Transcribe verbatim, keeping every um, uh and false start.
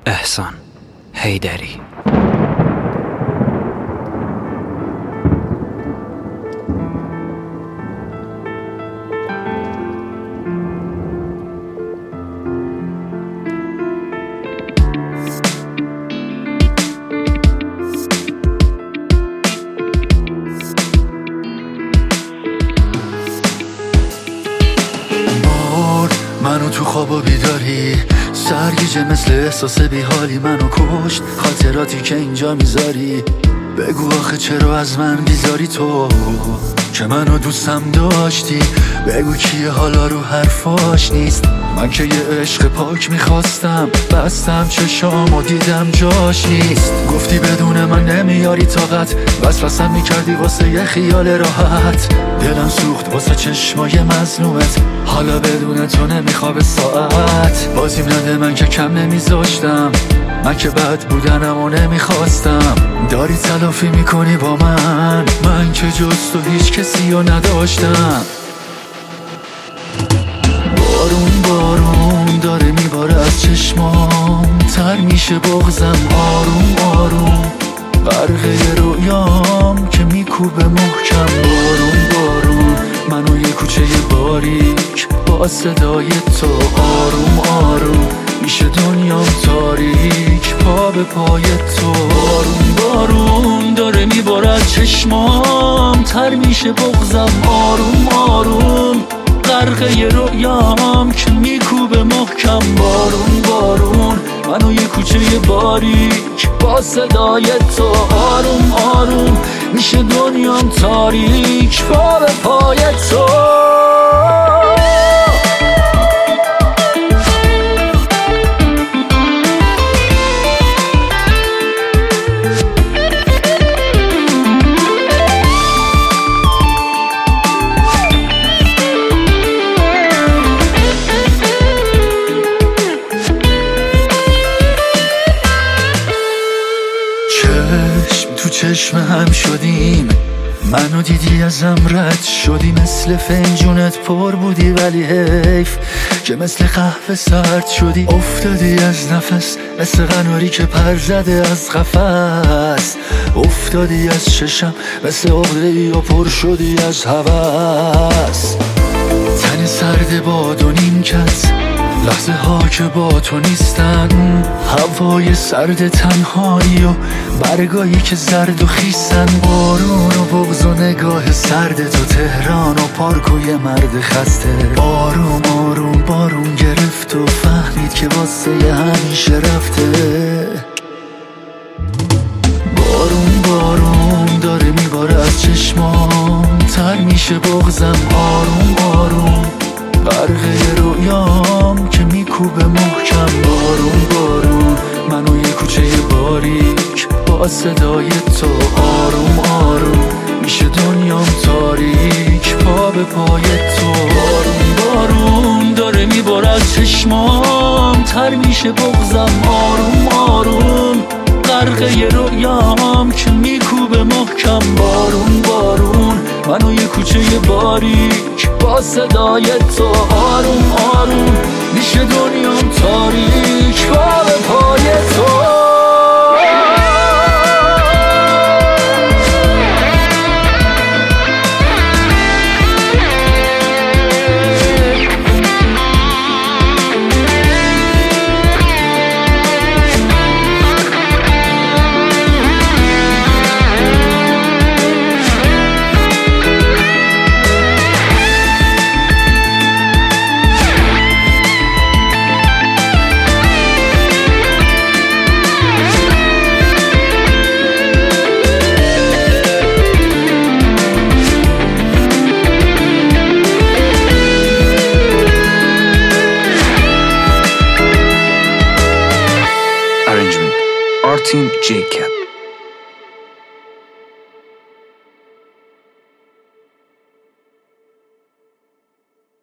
احسان حیدری. منو تو خواب و بیداری سرگیجه مثل احساس بیحالی منو کشت. خاطراتی که اینجا میذاری بگو آخه چرا از من بیزاری تو که منو دوستم داشتی. بگو کیه حالا رو حرفاش نیست. من که یه عشق پاک میخواستم بستم چشام و دیدم جاش نیست. گفتی بدون من نمیاری طاقت وسوسم میکردی واسه یه خیال راحت. دلم سوخت واسه چشمای مظلومت حالا بدون تو نمیخواب ساعت. بازیم نده من که کم نمیذاشتم من که بد بودنم و نمیخواستم. داری تلافی میکنی با من من که جز تو هیچ کسی رو نداشتم. بارون بارون داره میباره از چشمام تر میشه بغزم آروم آروم. غرقه رویام که میکوبه محکم. بارون بارون منو یه کوچه باریک با صدای تو آروم آروم میشه دنیام تاریک پا به پای تو. بارون بارون داره میباره از چشمام تر میشه بغزم آروم آروم. غرقه رویام که میکوبه محکم. بارون بارون منو یه کوچه باریک با صدای تو آروم آروم میشه دنیام تاریک پا به پای تو. چشم تو چشم هم شدیم منو دیدی ازم رد شدی. مثل فنجونت پر بودی ولی حیف که مثل قهوه سرد شدی. افتادی از نفس مثل قناری که پر زده از قفس. افتادی از چشم مثل عقده‌ای و پر شدی از هوس. تن سرد باد و نیمکت لحظه ها که با تو نیستن. هوای سرد تنهایی و برگایی که زرد و خیسن. بارون و بغض و نگاه سرد تو تهران و پارک و یه مرد خسته. آروم آروم بارون گرفت و فهمید که واسه همیشه رفته. بارون بارون داره میباره از چشمام تر میشه بغضم آروم آروم. غرقه رویام که میکوبه محکم. بارون بارون منو یه کوچه باریک با صدای تو آروم آروم میشه دنیام تاریک پا به پای تو. بارون بارون داره میباره از چشمام تر میشه بغضم آروم آروم. غرقه رویام که میکوبه محکم. بارون بارون منو یه کوچه باریک با صدای تو آروم آروم میشه دنیام تاریک پا به پای تو. Arrangement Artin Jacob.